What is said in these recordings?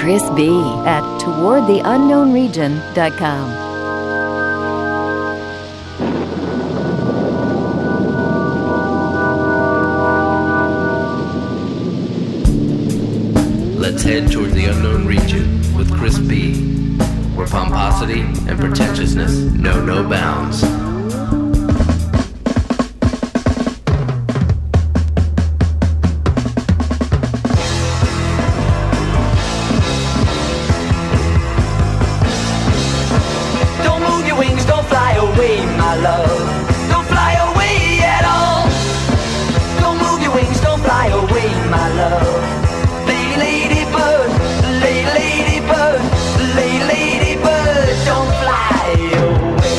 Chris B. at towardtheunknownregion.com. Let's head toward the unknown region with Chris B, where pomposity and pretentiousness know no bounds. Don't move your wings, don't fly away, my love. Don't fly away at all. Don't move your wings, don't fly away, my love. Lady bird, lady bird, lady bird, don't fly away.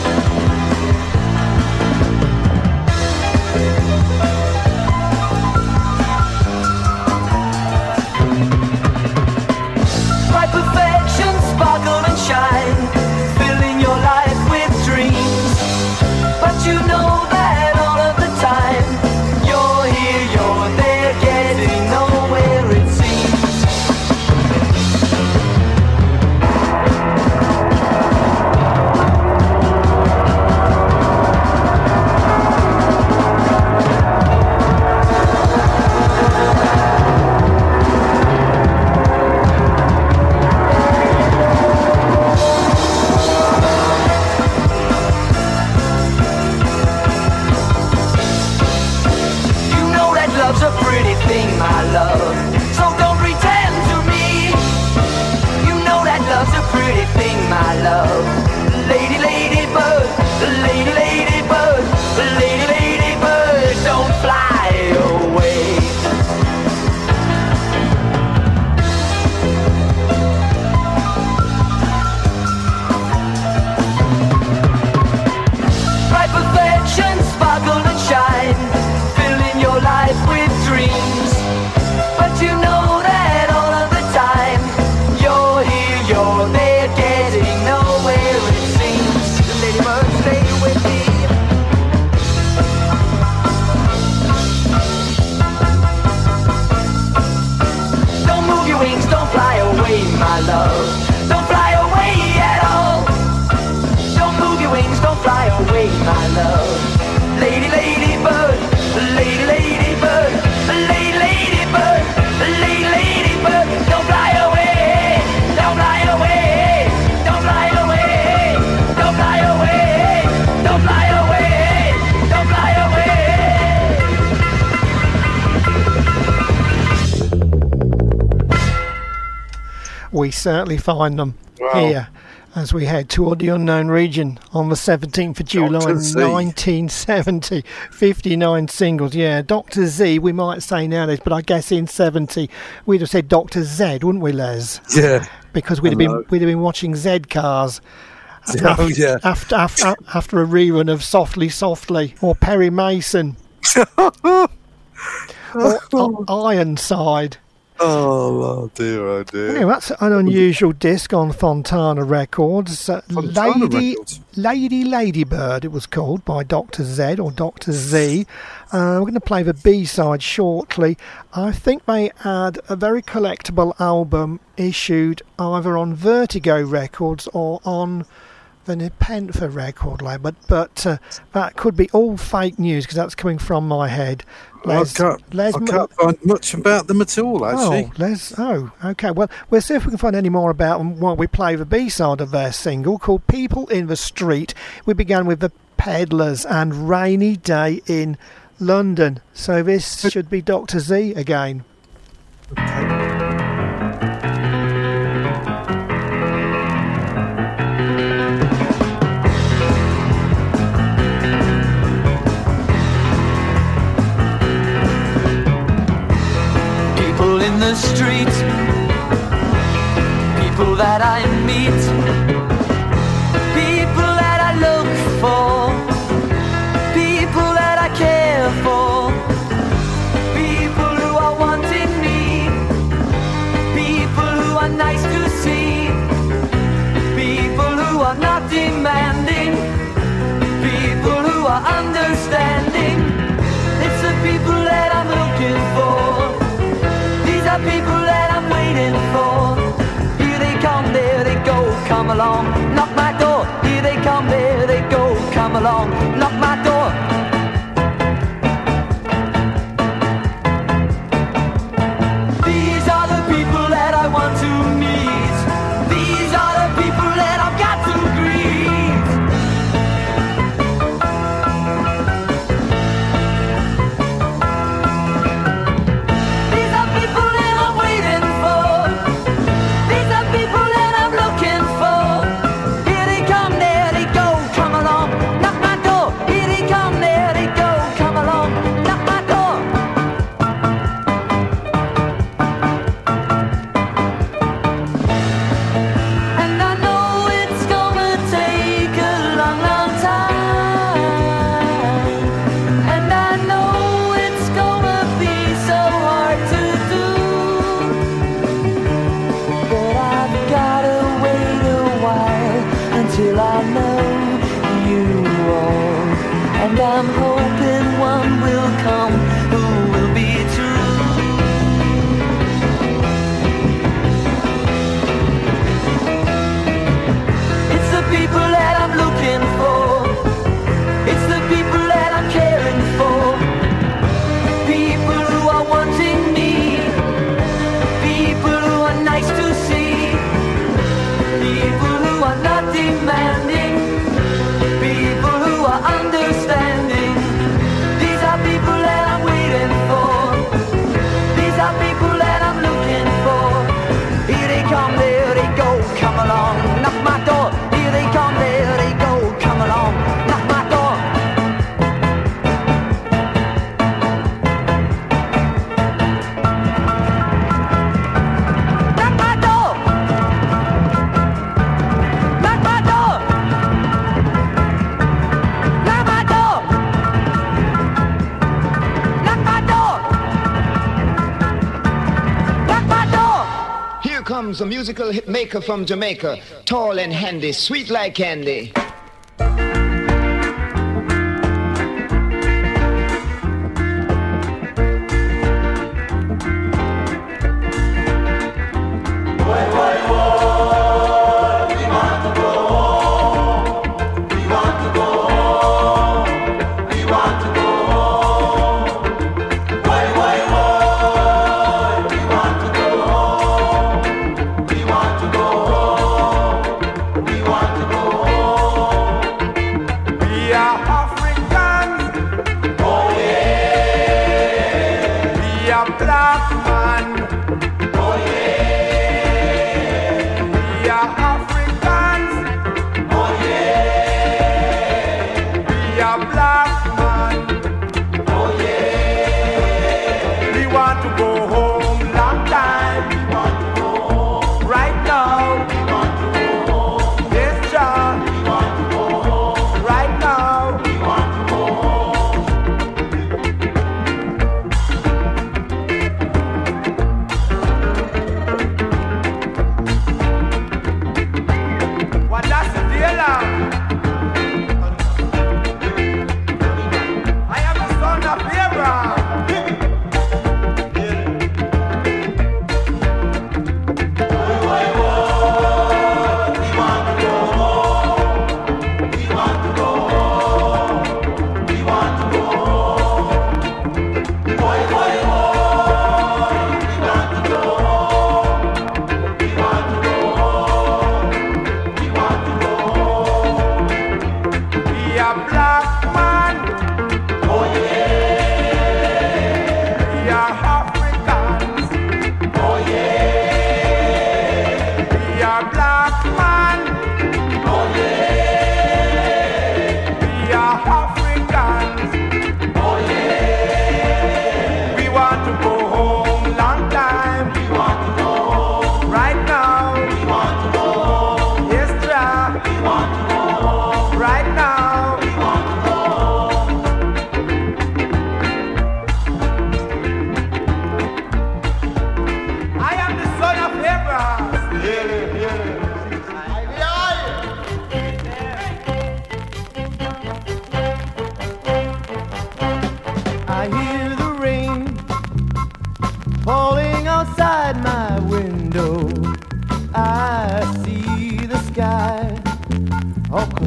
My perfection sparkle and shine, filling your life with dreams. But you know that all of the time, you're here, you're there, getting nowhere it seems. You know that love's a pretty thing, my love. So don't pretend to me. You know that love's a pretty thing, my love. Lady, lady bird, lady, lady bird, lady, lady bird, don't fly away. My perfection sparkle and shine, filling your life with dreams. But you know that all of the time, you're here, you're there, getting nowhere it seems. Ladybird, stay with me. Don't move your wings, don't fly away, my love. Don't fly away at all. Don't move your wings, don't fly away, my love. Lady, lady bird, lady, lady bird, lady, lady bird, lady, lady bird, don't fly away, don't fly away, don't fly away, don't fly away, don't fly away, don't fly away. We certainly find them here as we head toward the unknown region on the 17th of July Dr. Z. 1970. 59 singles. Yeah, Dr. Z, we might say nowadays, but I guess in 70 we'd have said Dr. Z, wouldn't we, Les? Yeah. Because we'd have been watching Z Cars. Oh, yeah. After a rerun of Softly Softly or Perry Mason or Ironside. Oh dear, oh dear. Anyway, that's an unusual disc on Fontana Records. Fontana Records. Ladybird, it was called, by Dr. Z or Dr. Z. We're going to play the B-side shortly. I think they had a very collectible album issued either on Vertigo Records or on the Nepenthe record label, but that could be all fake news because that's coming from my head. I can't find much about them at all, actually. Okay. Well, we'll see if we can find any more about them while we play the B-side of their single called People in the Street. We began with the Peddlers and Rainy Day in London. So this should be Dr. Z again. People in the street, people that I meet, people that I look for, people that I care for, people who are wanting me, people who are nice to see, people who are not demanding, people who are understanding. It's the people that I'm looking for. These are people that I'm waiting for. along, knock my door. Here they come, there they go, come along, knock my door. These are the people that I want to meet. These are the people that I've got to greet. These are people that I'm waiting for. These are people that I'm looking for. Here they come, there they go, come along, knock my door. Here they come, there they go, come along, knock my door. And I know it's gonna take a long, long time. And I know it's gonna be so hard to do. But I've gotta wait a while until I know you all. And I'm hoping one will come who will be true. It's the people that I'm looking for. It's the people that I'm caring for. People who are wanting me. People who are nice to see. People who are not demanding. People who are understanding. These are people that I'm waiting for. These are people that I'm looking for. Here they come, there they go, come along, knock my door. Here they come, there they go, come along, knock my door. Knock my door. Knock my door. Knock my door. Knock my door. Knock my door. Here comes a musical hit maker from Jamaica, tall and handy, sweet like candy. We want to go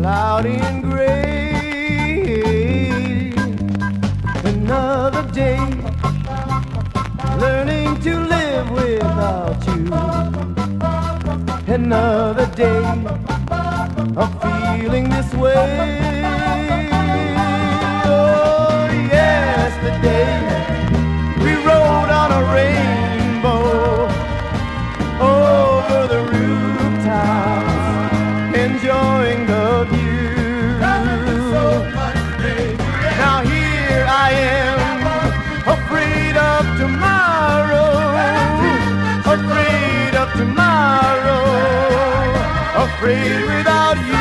cloudy and gray. Another day, learning to live without you. Another day of feeling this way. Oh, yesterday we rode on a rainbow over the rooftops, enjoying the view. Now here I am, afraid of tomorrow, afraid of tomorrow, afraid without you.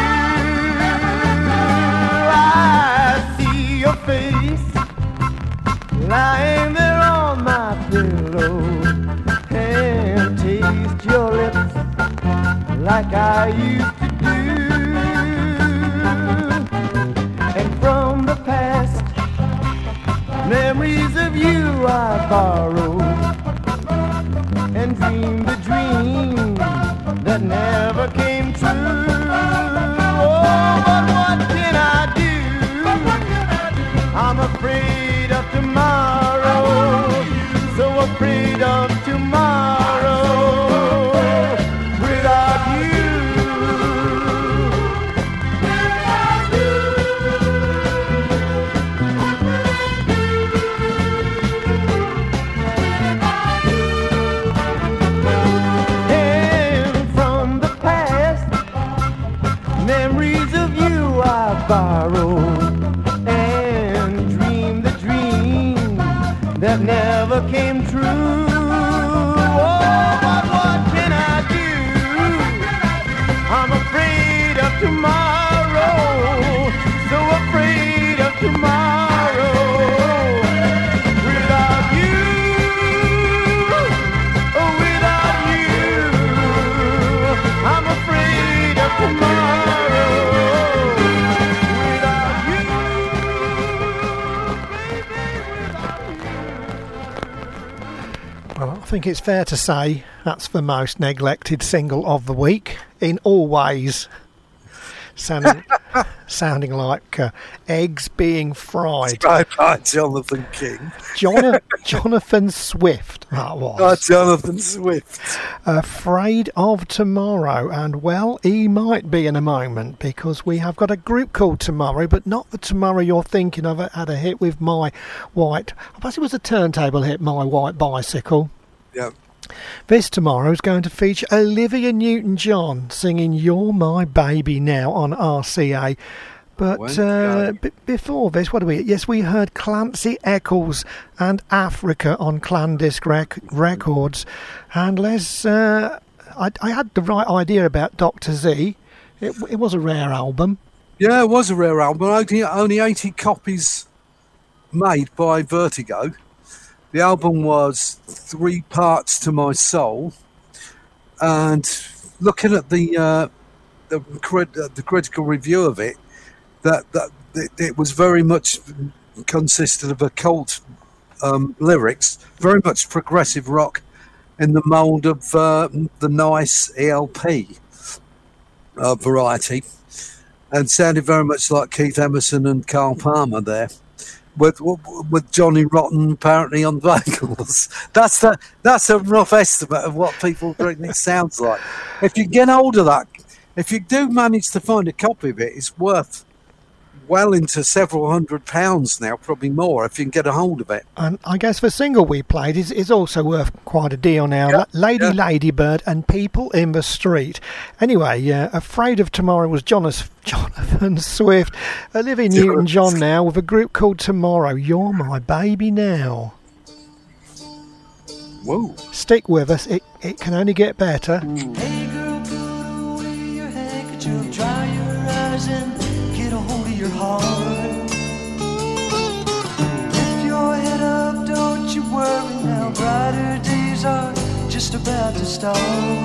I see your face lying there on my pillow, and taste your lips like I used to do. And from the past, memories of you I borrow, and dream the dream that never came true. Oh, but what can I do? I'm afraid of tomorrow, so afraid of tomorrow without you. And from the past, memories of you I borrow, and dream the dream that never came true. Oh, but what can I do? I'm afraid of tomorrow, so afraid of tomorrow without you. Oh, without you, I'm afraid of tomorrow without you. Well, I think it's fair to say that's the most neglected single of the week in all ways. Sounding like eggs being fried. By Jonathan King. Jonathan Swift, that was. By Jonathan Swift. Afraid of Tomorrow. And, well, he might be in a moment, because we have got a group called Tomorrow, but not the Tomorrow you're thinking of. It had a hit with My White... I suppose it was a turntable hit, My White Bicycle. Yeah. This Tomorrow is going to feature Olivia Newton-John singing You're My Baby Now on RCA. But before this, what do we... Yes, we heard Clancy Eccles and Africa on Clan Disc Records. And Les, I had the right idea about Dr. Z. It was a rare album. Yeah, it was a rare album. Only 80 copies made by Vertigo. The album was 3 parts to my soul, and looking at the critical review of it, that it was very much consisted of occult lyrics, very much progressive rock in the mould of the Nice ELP variety, and sounded very much like Keith Emerson and Carl Palmer there. With Johnny Rotten apparently on vocals. That's a rough estimate of what people think it sounds like. If you get hold of that, if you do manage to find a copy of it, it's worth well into several £100 now, probably more, if you can get a hold of it. And I guess the single we played is also worth quite a deal now. Yeah, Ladybird and People in the Street. Anyway, Afraid of Tomorrow was Jonathan Swift. Olivia Newton-John now with a group called Tomorrow. You're My Baby Now. Whoa. Stick with us. It can only get better. Hey girl, put away your handkerchief, dry your eyes and get a hold of your heart. Lift your head up, don't you worry now, brighter days are just about to start.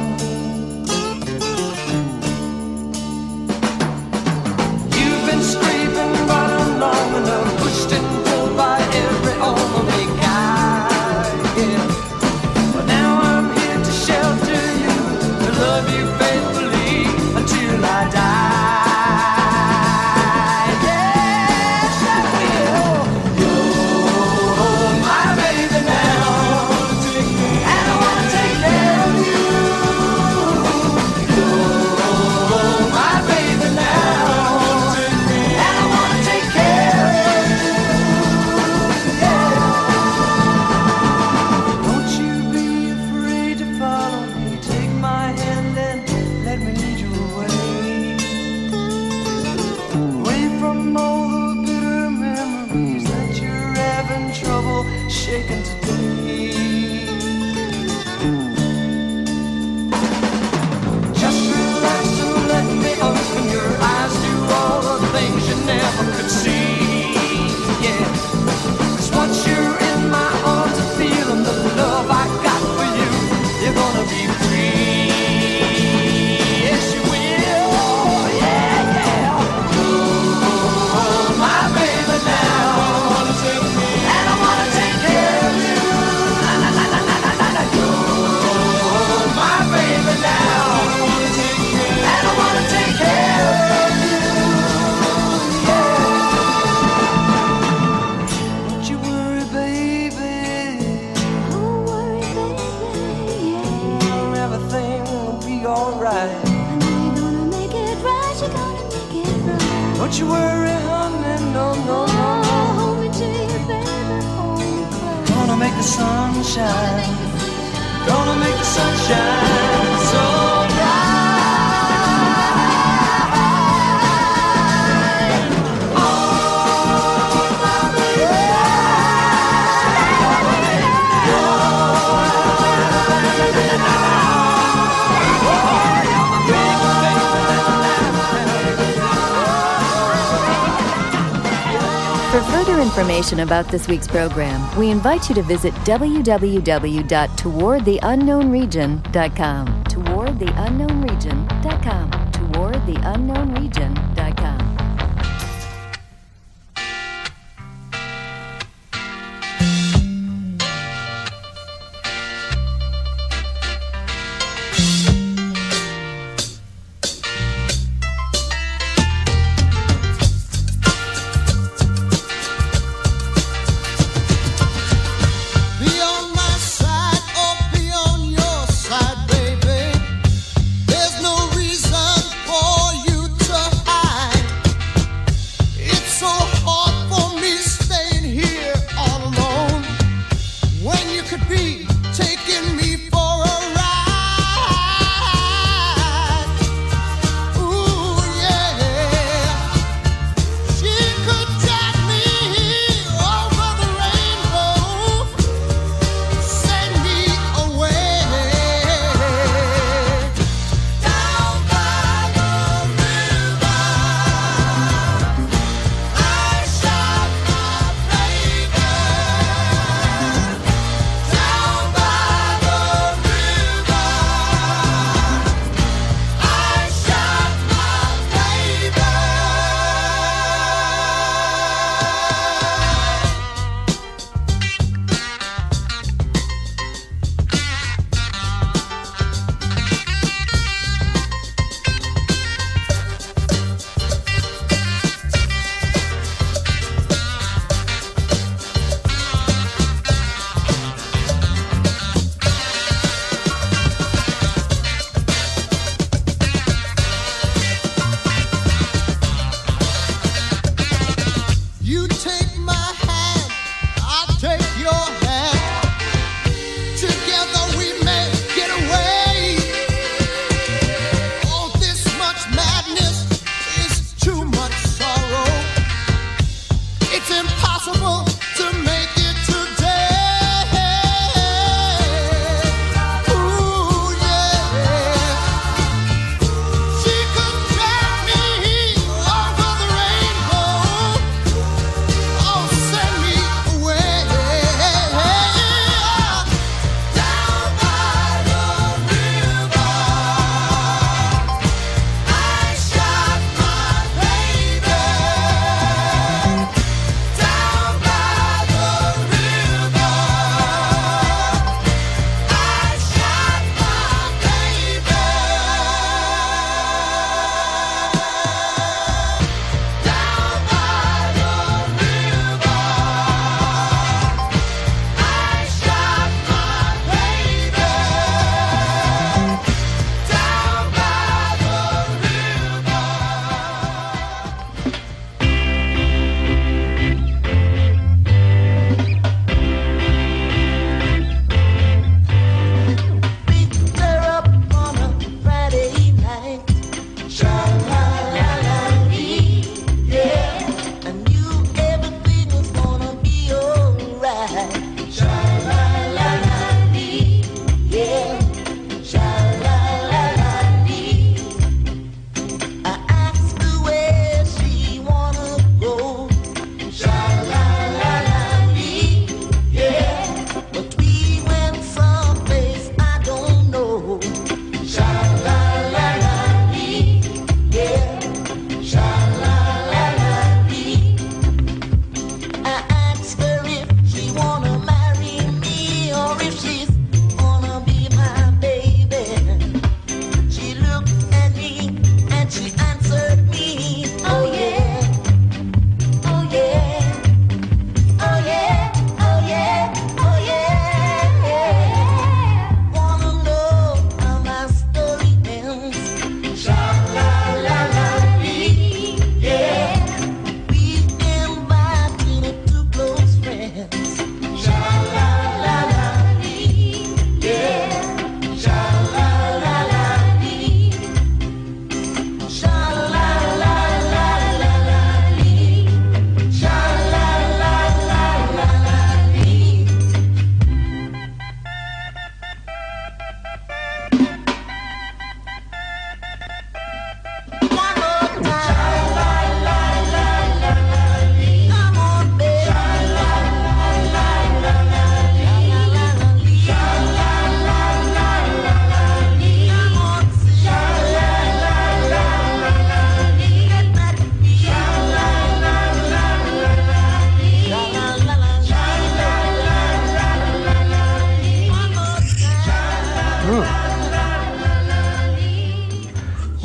You've been scraping bottom long enough, pushed and pulled by every only guy, yeah. But now I'm here to shelter you, to love you faithfully until I die. Don't you worry, honey, no, no, no, no. Hold me to you, baby, hold me close. Gonna make the sun shine. Gonna make the sun shine so bright. For further information about this week's program, we invite you to visit www.towardtheunknownregion.com. Towardtheunknownregion.com. Towardtheunknownregion.com. There's no reason for you to hide.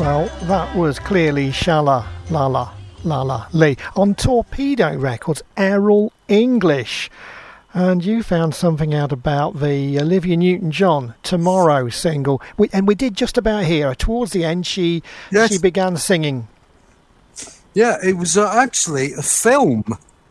Well, that was clearly Shala La La La La Lee on Torpedo Records, Errol English. And you found something out about the Olivia Newton-John Tomorrow single. And we did just about hear her. Towards the end, she began singing. Yeah, it was actually a film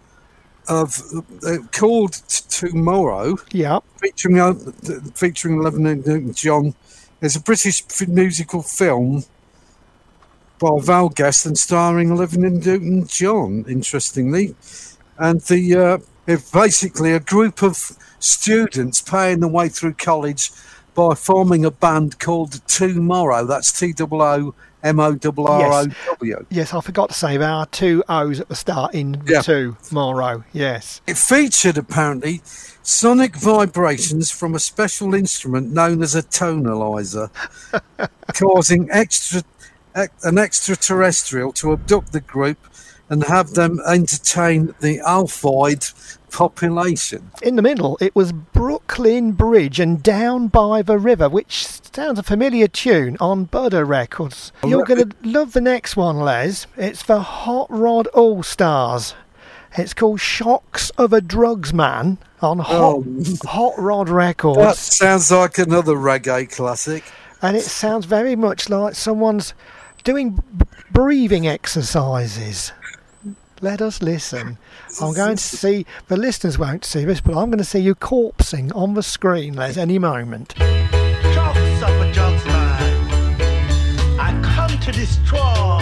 called Tomorrow. Yeah. Featuring Olivia Newton-John. It's a British musical film by Val Guest and starring Olivia Newton-John, interestingly. And it's basically a group of students paying their way through college by forming a band called Tomorrow. That's Tomorrow. Yes, I forgot to say there are two O's at the start in Tomorrow. Yes. It featured apparently sonic vibrations from a special instrument known as a tonalizer, causing an extraterrestrial to abduct the group and have them entertain the Alphoid population. In the middle, it was Brooklyn Bridge and Down by the River, which sounds a familiar tune on Buddha Records. You're going to love the next one, Les. It's for Hot Rod All Stars. It's called Shocks of a Drugs Man on Hot Rod Records. That sounds like another reggae classic. And it sounds very much like someone's doing breathing exercises. Let us listen. I'm going to see, the listeners won't see this, but I'm going to see you corpsing on the screen, Les, any moment. Shocks of a drugs man, I come to destroy.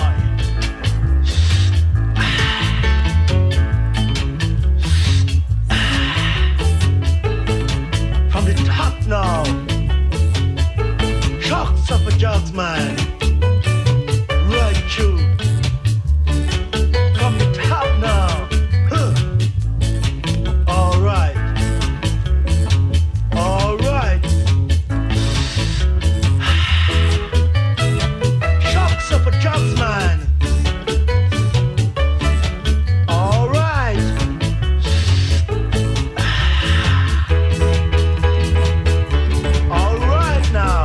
From the top now, shocks of a drugs man, right through. From the top now, all right, all right. Shocks of a drugs man. All right. All right now.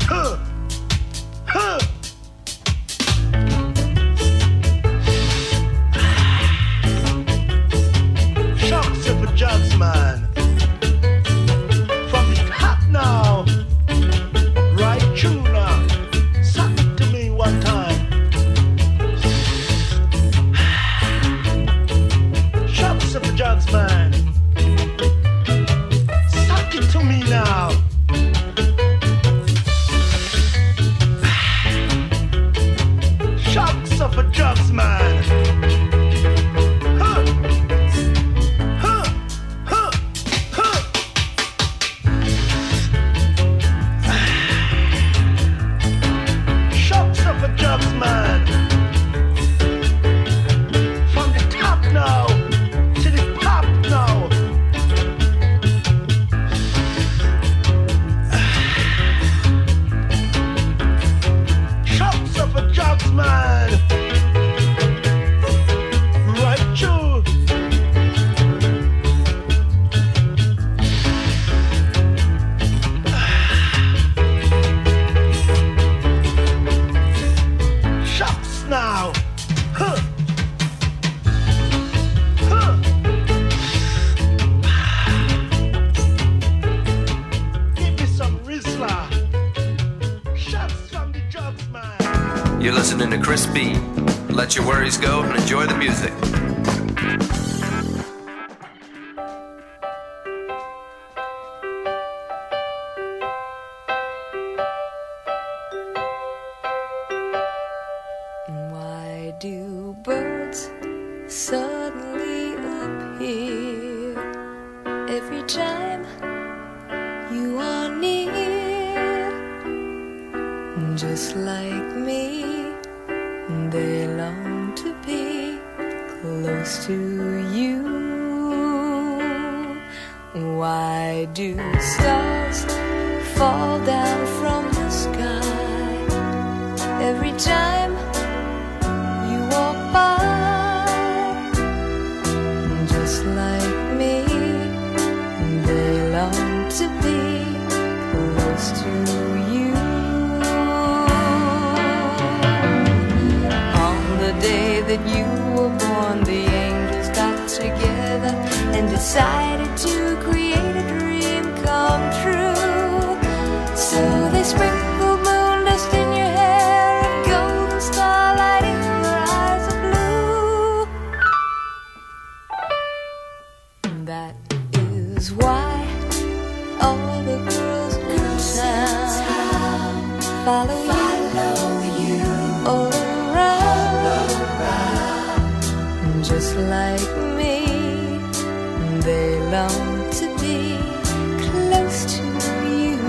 Shocks of a drugs man. From the top now. Right through now. Suck it to me one time. Shocks of a drugs man. Suck it to me now. Shocks of a drugs man. Shocks of a drugs man. From the top now to the top now. Shocks of a drugs man. Right through. Shocks now. Huh. Huh. Give me some Rizla. Shots from the drugs man. You're listening to Chris B. Let your worries go and enjoy the music. Why do birds suddenly appear every time you are near? Just like me, they long to be close to you. Why do stars fall down from the sky every time you walk by? Just like me, they long to be close to you. decided to create a dream come true. So they sprinkled moon dust in your hair and golden starlight in your eyes of blue. That is why all the girls in town follow you all around. Just like me, they long to be close to you.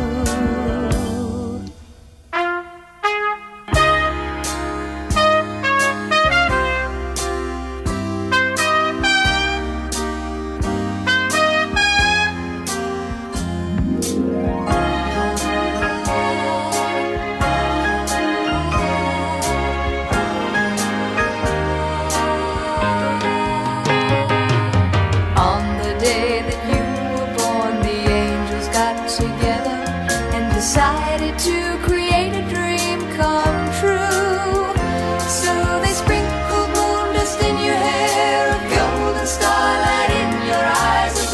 On the day that you were born, the angels got together and decided to create a dream come true. So they sprinkled moon dust in your hair, a golden starlight in your eyes of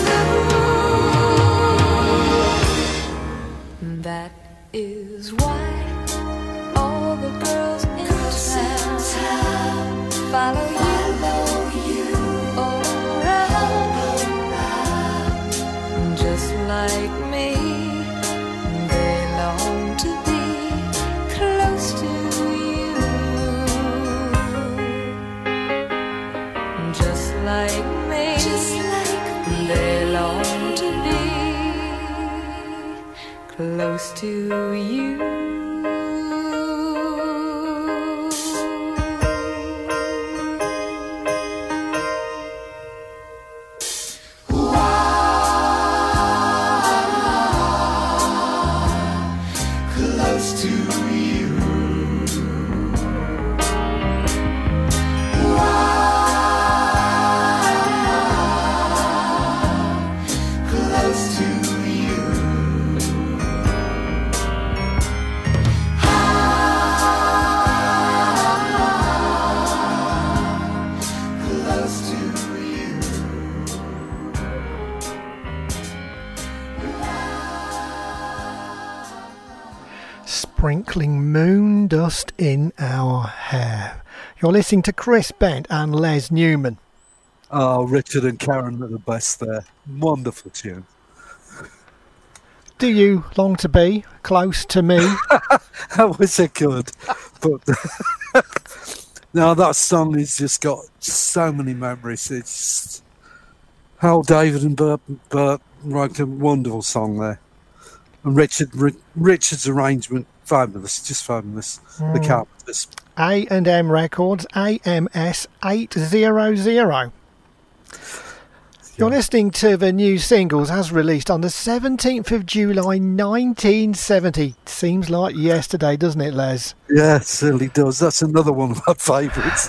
blue. That is why all the girls in town follow you all around. Just like me, they long to be close to you. Just like me, they long to be close to you. Close to you. Close to you. Close to you. Sprinkling moon dust in our hair. You're listening to Chris Bent and Les Newman. Oh, Richard and Karen are the best there. Wonderful tune. Do you long to be close to me? How was it good? But no, that song has just got so many memories. It's Hal David and Bert wrote a wonderful song there. And Richard's arrangement, fabulous, just fabulous. The Carpenters. A&M Records, AMS 800. You're listening to the new singles as released on the 17th of July 1970. Seems like yesterday, doesn't it, Les? Yeah, it certainly does. That's another one of my favourites.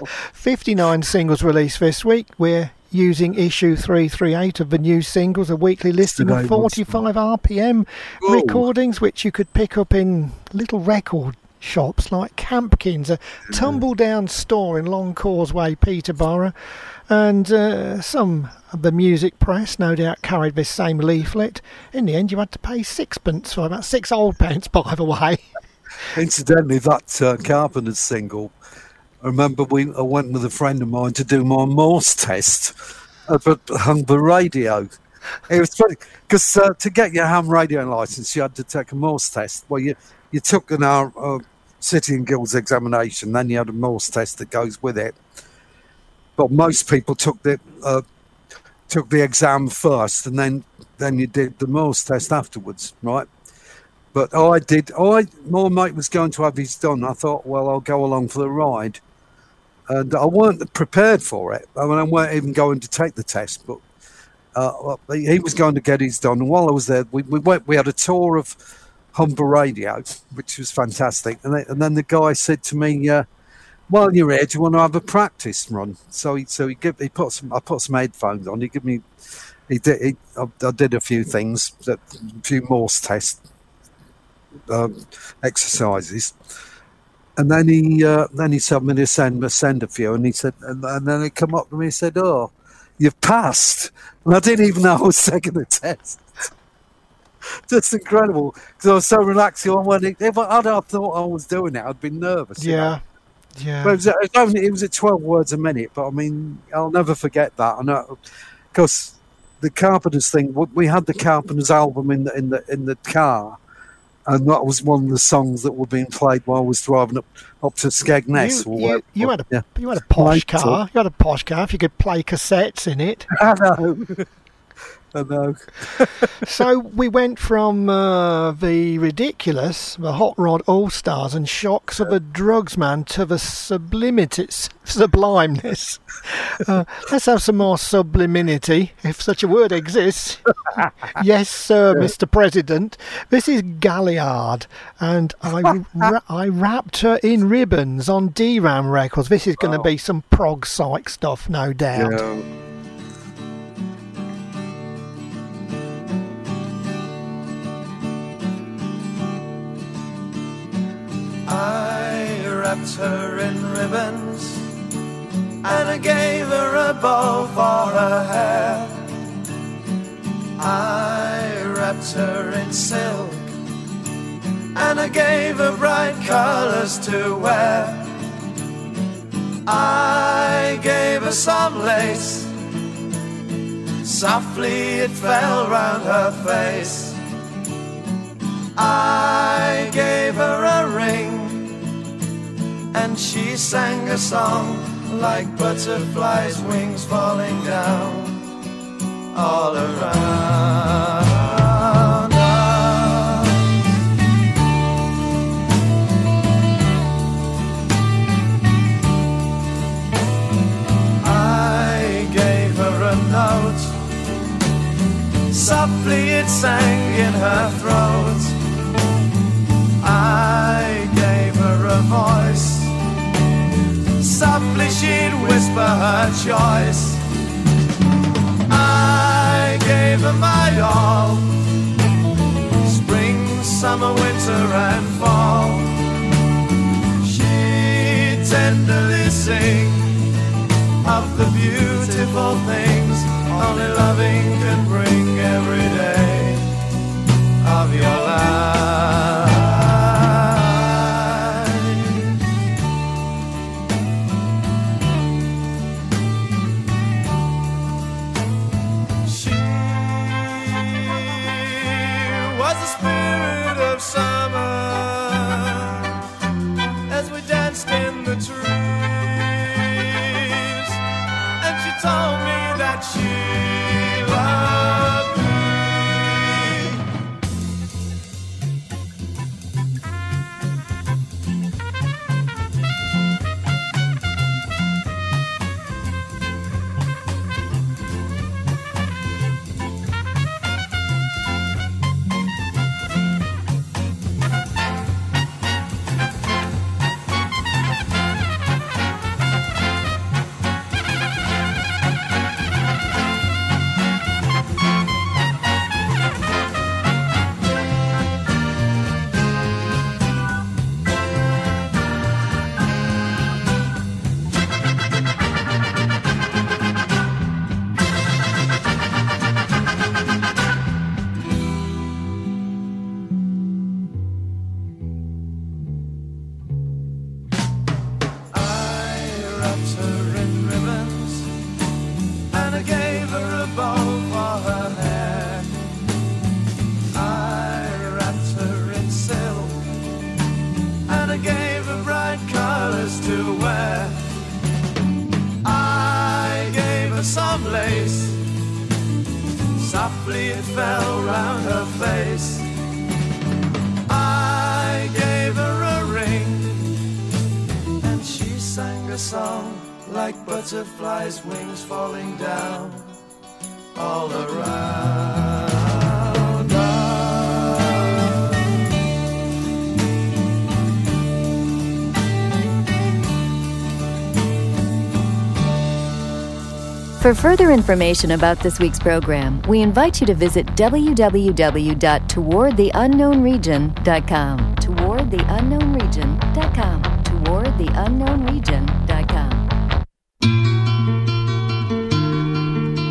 59 singles released this week. We're using issue 338 of the new singles, a weekly listing of 45 RPM recordings, which you could pick up in little record shops like Campkins, a tumble-down store in Long Causeway, Peterborough. And some of the music press no doubt carried this same leaflet. In the end, you had to pay sixpence for about 6 old pence, by the way. Incidentally, that Carpenters single, I remember I went with a friend of mine to do my Morse test at Humber Radio. It was funny, because to get your ham radio licence, you had to take a Morse test. Well, you took an hour City and Guilds examination, then you had a Morse test that goes with it. But most people took the exam first, and then you did the Morse test afterwards, right? But my mate was going to have his done. I thought, well, I'll go along for the ride. And I weren't prepared for it. I mean, I weren't even going to take the test, but he was going to get his done. And while I was there, we had a tour of Humber Radio, which was fantastic. And then the guy said to me, while you're here, do you want to have a practice run? So I put some headphones on. I did a few things, a few Morse test exercises, and then he told me to send a few, and he said, and then he come up to me and said, "Oh, you've passed. And I didn't even know I was taking the test. Just incredible. Because I was so relaxed. If I'd have thought I was doing it, I'd been nervous. Yeah. But it was at 12 words a minute. But I mean, I'll never forget that. I know, because the Carpenters thing, we had the Carpenters album in the car. And that was one of the songs that were being played while I was driving up to Skegness. You had a posh car. You had a posh car. If you could play cassettes in it. I know. So we went from the ridiculous, the Hot Rod All-Stars and Shocks of a Drugsman to the sublimeness. Let's have some more subliminity, if such a word exists. Yes, sir, Mr. President. This is Galliard, and I wrapped her in ribbons on D-Ram Records. This is going to be some prog psych stuff, no doubt. Yeah. I wrapped her in ribbons and I gave her a bow for her hair. I wrapped her in silk and I gave her bright colours to wear. I gave her some lace, softly it fell round her face. I gave her a ring and she sang a song like butterflies' wings falling down all around her. I gave her a note, softly it sang in her throat. I gave her a voice, softly she'd whisper her choice. I gave her my all, spring, summer, winter and fall. She'd tenderly sing of the beautiful things only loving can bring every day of your life. Told me that she loved me. Softly it fell round her face. I gave her a ring and she sang a song like butterflies' wings falling down all around her. For further information about this week's program, we invite you to visit www.towardtheunknownregion.com. Towardtheunknownregion.com. Towardtheunknownregion.com.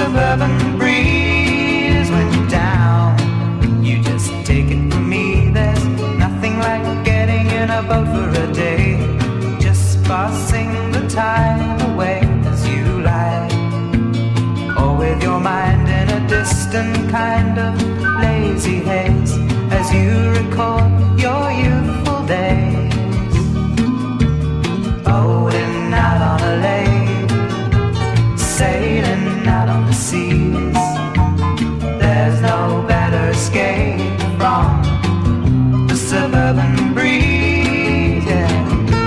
suburban breeze when you're down. You just take it from me, there's nothing like getting in a boat for a day, just passing the time away as you lie, or with your mind in a distant kind of lazy haze as you recall your youthful days. Boating out on a lake, sailing out on the seas, there's no better escape from the suburban breeze, yeah.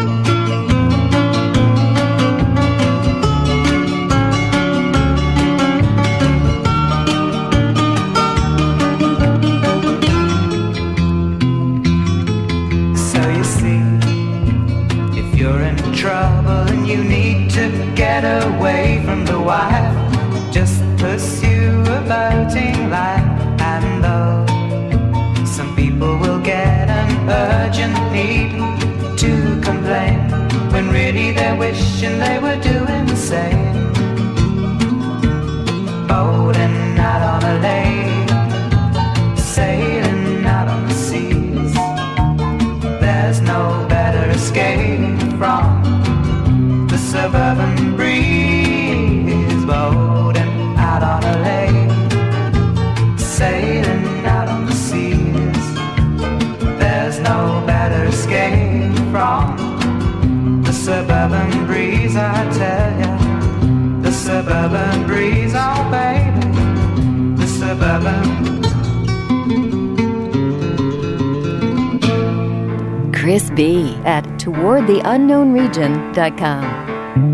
So you see, if you're in trouble and you need to get away from the wife, just pursue a boating life. And though some people will get an urgent need to complain, when really they're wishing they were doing the same. Boating out on a lake, sailing out on the seas, there's no better escape from the suburban breeze. Boating out on a lake, sailing out on the seas, there's no better escape from the suburban breeze, I tell ya. The suburban breeze, oh baby, the suburban. Chris B. at towardtheunknownregion.com.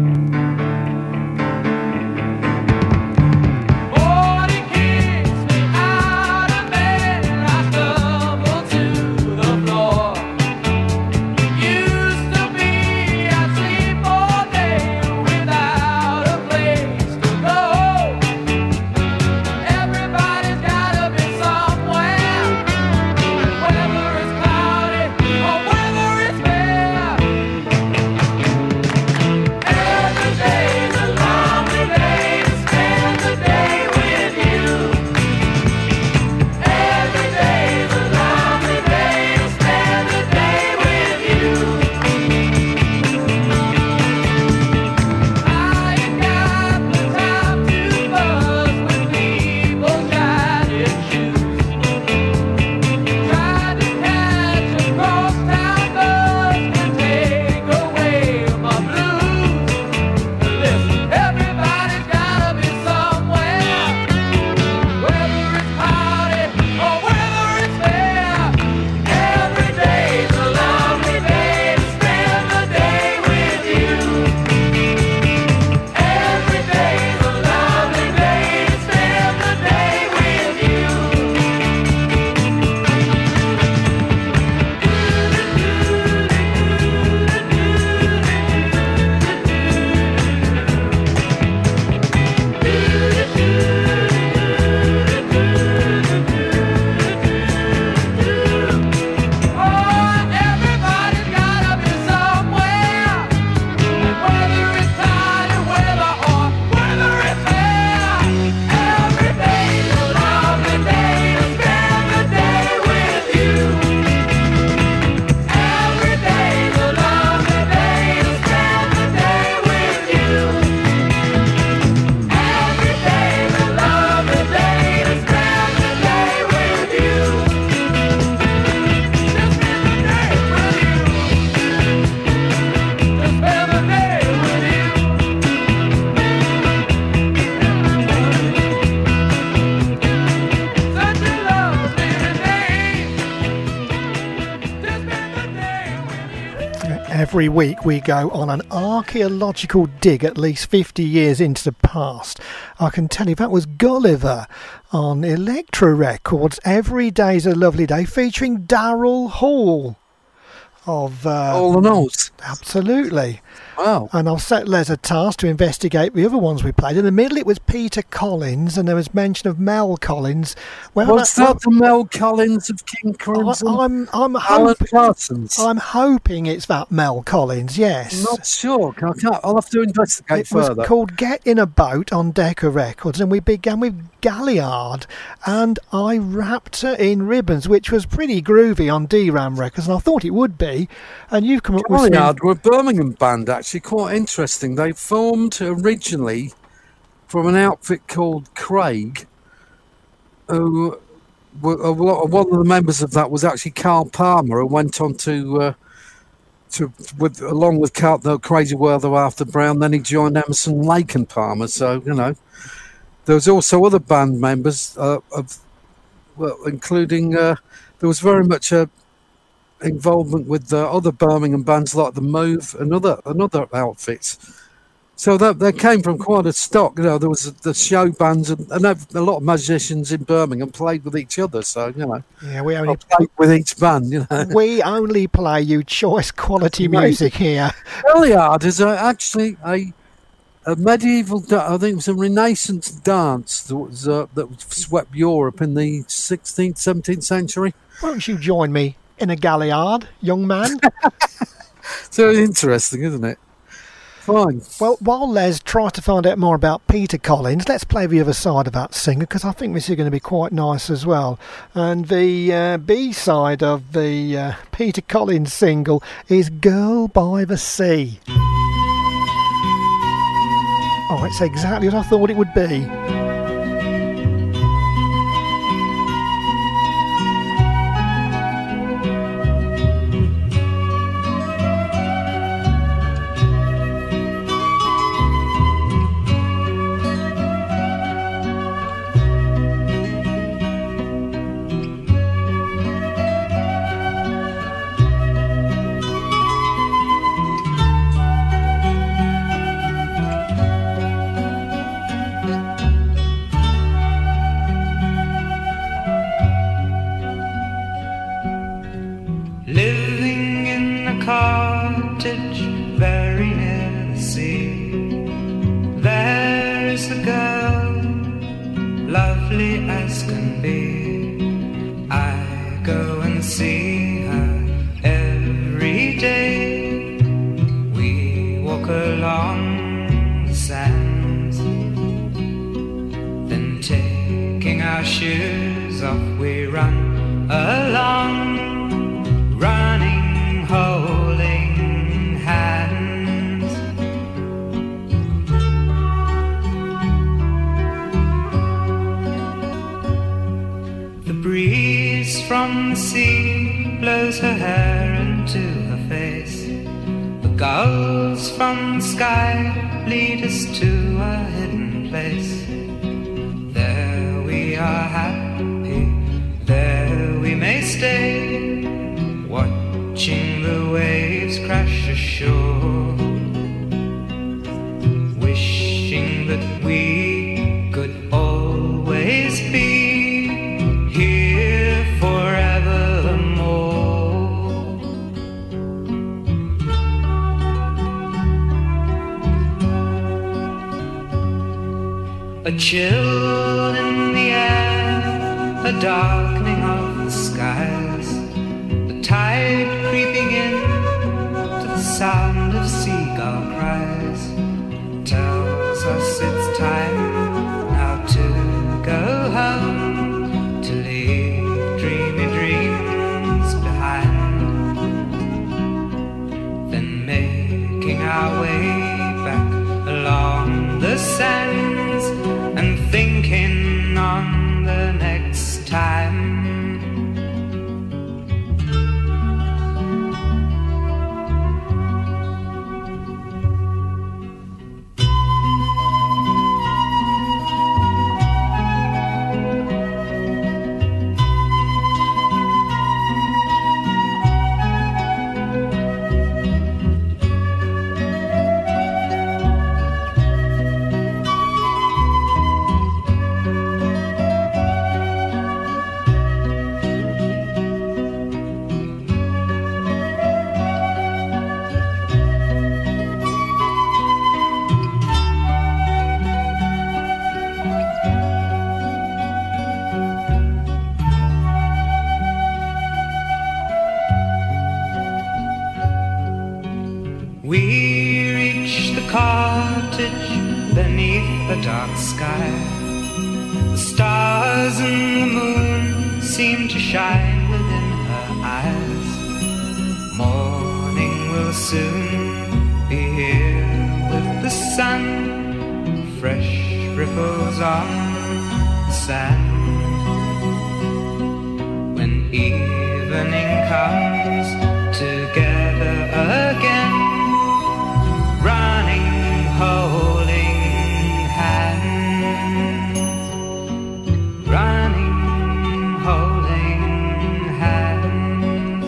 Every week we go on an archaeological dig at least 50 years into the past. I can tell you that was Gulliver on Elektra Records. Every Day's a Lovely Day featuring Daryl Hall. of All the notes. Absolutely. Wow. And I'll set Les a task to investigate the other ones we played. In the middle, it was Peter Collins, and there was mention of Mel Collins. Was that the Mel Collins of King Crimson? I'm Alan Parsons. I'm hoping it's that Mel Collins. Yes. Not sure. I'll have to investigate further. It was called Get in a Boat on Decca Records, and we began with Galliard and I Wrapped Her in Ribbons, which was pretty groovy on D-Ram Records, and I thought it would be. And you've come up with some... Galliard were a Birmingham band, actually, quite interesting. They formed originally from an outfit called Craig, who one of the members of that was actually Carl Palmer, who went on to along with Carl, the Crazy World of Arthur Brown. Then he joined Emerson, Lake and Palmer. So there was also other band members including there was very much a involvement with other Birmingham bands like the Move and other outfits. So they came from quite a stock. There was the show bands and a lot of musicians in Birmingham played with each other. So yeah, we only played with each band. We only play you choice quality music here. Galliard is actually a medieval. I think it was a Renaissance dance that swept Europe in the 16th, 17th century. Why don't you join me in a Galliard, young man? So interesting, isn't it? Fine. Well, while Les tries to find out more about Peter Collins, let's play the other side of that singer, because I think this is going to be quite nice as well. And the B-side of the Peter Collins single is Girl by the Sea. Oh, it's exactly what I thought it would be. Chill in the air, a darkening of the skies, the tide creeping in to the sound of seagull cries, tells us it's time now to go home, to leave dreamy dreams behind, then making our way back along the sands and thinking on the next time. beneath a dark sky. The stars and the moon seem to shine within her eyes. Morning will soon be here with the sun, fresh ripples on the sand. When evening comes, together again, running, holding hands, running, holding hands.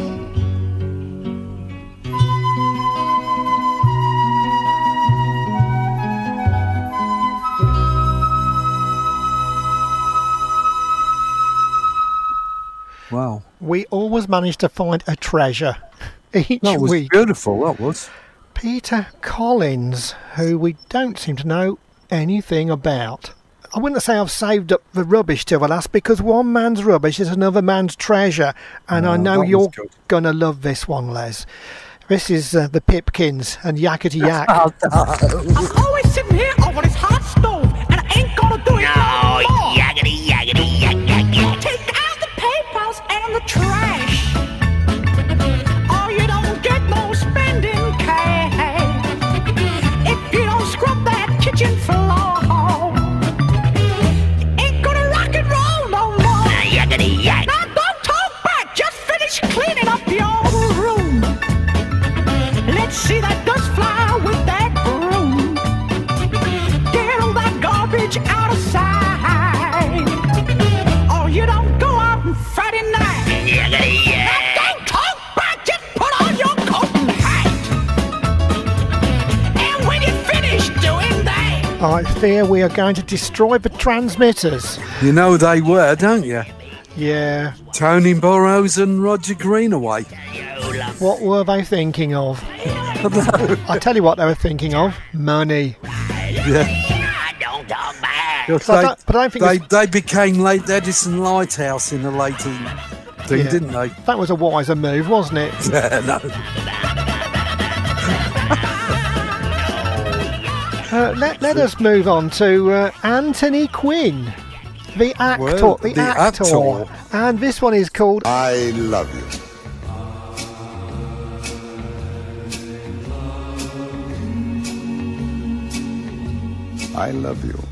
Wow. We always manage to find a treasure each That was week. beautiful, that was. Peter Collins, who we don't seem to know anything about. I wouldn't say I've saved up the rubbish till the last, because one man's rubbish is another man's treasure, and I know that was you're good. going to love this one, Les. This is the Pipkins and Yakety Yak. I'm always sitting here over this hot stove, and I ain't gonna do it no more. Yakety, yakety, yak, yak, yak. Take out the papers and the trash, or you don't get no spending cash. If you don't scrub that kitchen floor, you ain't gonna rock and roll no more. Yakety, yak. Now don't talk back, just finish cleaning up your room. Let's see that dust fly with that broom. Get all that garbage out of sight, or you don't go out on Friday night. Yakety, yak. Now don't talk back, just put on your coat and hat. And when you finish doing that, I fear we are going to destroy the transmitters. You know they were, don't you? Yeah. Tony Burrows and Roger Greenaway. What were they thinking of? I tell you what they were thinking of. Money. Yeah. Don't talk back. But I don't think they became late Edison Lighthouse in the late thing, Yeah. didn't they? that was a wiser move, wasn't it? Yeah, no. Let us move on to Anthony Quinn, the actor. Well, the the actor. actor. And this one is called I Love You. I love you.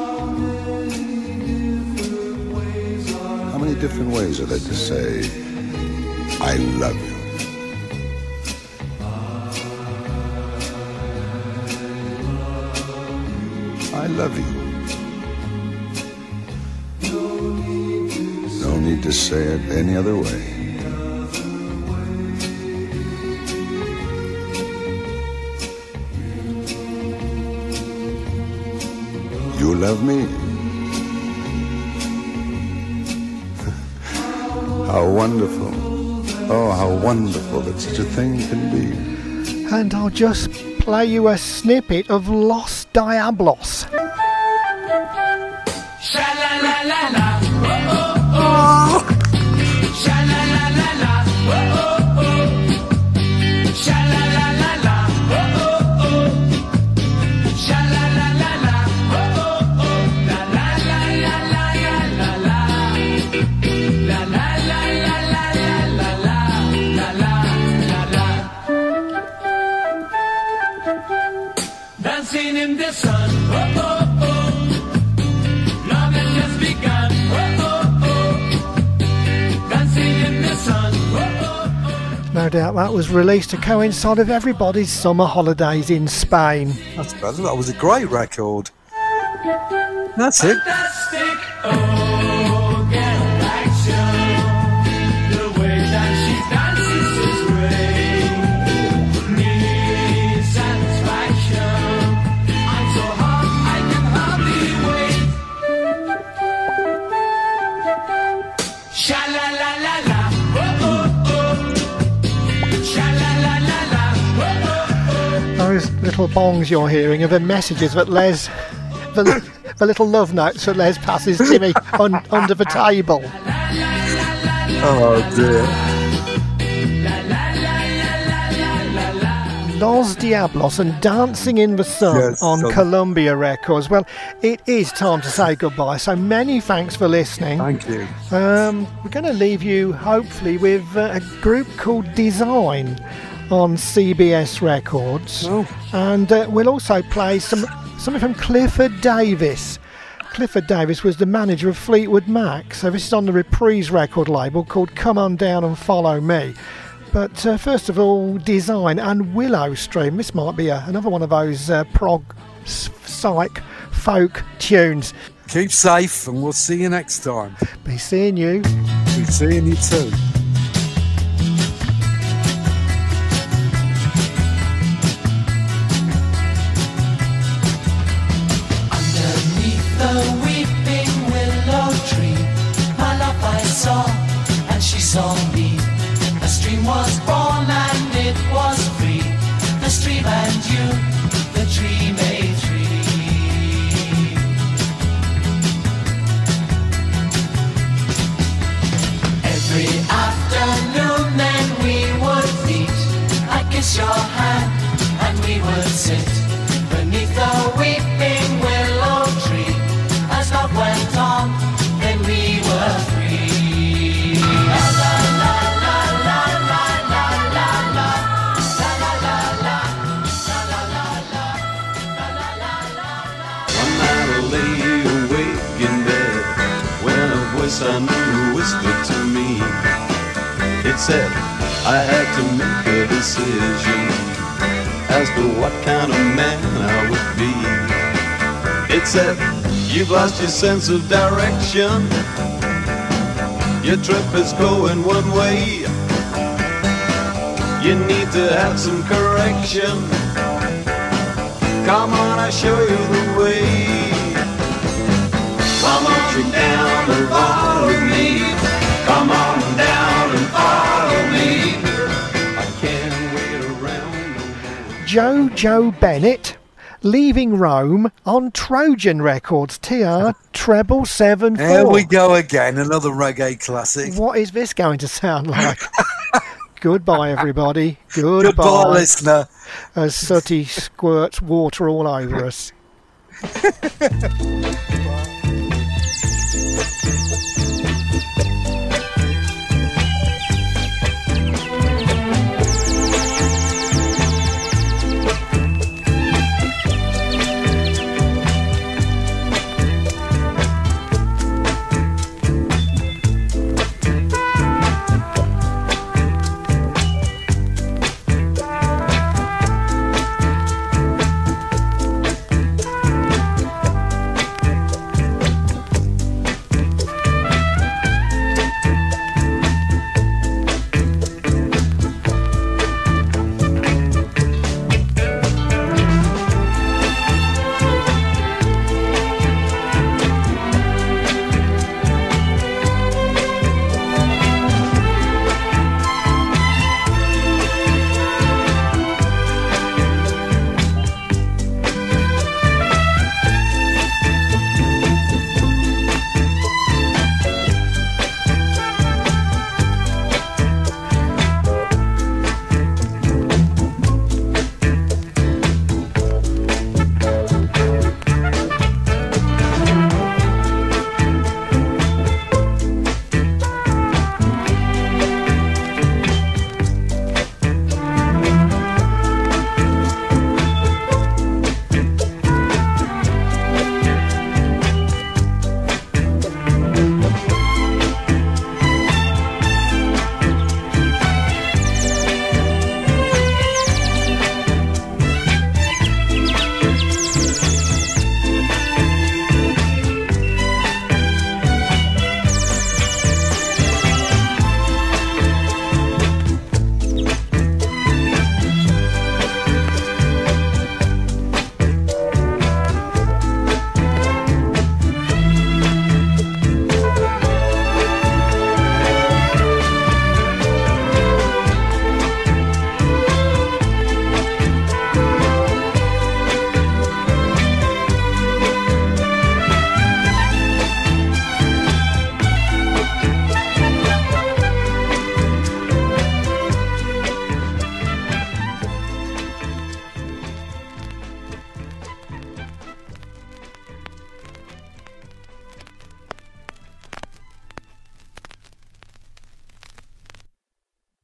How many different ways are there to say I love you? I love you. No need to say it any other way. You love me. How wonderful. Oh, how wonderful that such a thing can be. And I'll just play you a snippet of Los Diablos. Sha-la-la-la-la, oh-oh-oh. Sha-la-la-la-la, oh-oh-oh. Sha-la-la-la-la, oh-oh-oh. Sha-la-la-la-la, oh-oh-oh. La-la-la-la-la-la-la. La-la-la-la-la-la-la-la-la. Dancing in the sun, oh-oh-oh. Love has just begun, oh-oh-oh. Dancing in the sun, oh-oh-oh. No doubt that was released to coincide with everybody's summer holidays in Spain. That's better. That was a great record. That's it. Fantastic organ action. The way that she dances is great. Needs satisfaction. I'm so hot I can hardly wait. Sha la la la la, oh oh oh. Sha la la la la, oh oh oh. Those little bongs you're hearing are the messages that Les, the little love notes that Les passes to me under the table. Oh dear. Los Diablos and Dancing in the Sun Yes, on son. Columbia Records. Well, it is time to say goodbye, so many thanks for listening. Thank you. We're going to leave you, hopefully, with a group called Design on CBS Records. Oh. And we'll also play something from Clifford Davis. Clifford Davis was the manager of Fleetwood Mac, so this is on the Reprise record label called Come On Down and Follow Me. But first of all, Design and Willow Stream. This might be another one of those prog, psych, folk tunes. Keep safe, and we'll see you next time. Be seeing you. Be seeing you too. Underneath the weeping willow tree, my love I saw, and she saw me. A stream was born and it was free. The stream and you, the tree made three. Every afternoon then we would meet. I'd kiss your hand and we would sit beneath the weeping willow tree. As love went on, then we were free. La la la la la la la la la la la la la la la la. One night I lay awake in bed when a voice I knew whispered to me. It said I had to make a decision as to what kind of man I would be. It said, you've lost your sense of direction. Your trip is going one way. You need to have some correction. Come on, I'll show you the way. Come on down and follow me. Come on down and follow me. I can't wait around no more. Jojo Bennett, Leaving Rome on Trojan Records, TR 774. There we go again, another reggae classic. What is this going to sound like? Goodbye, everybody. Goodbye. Goodbye, listener. As Sooty squirts water all over us. Goodbye.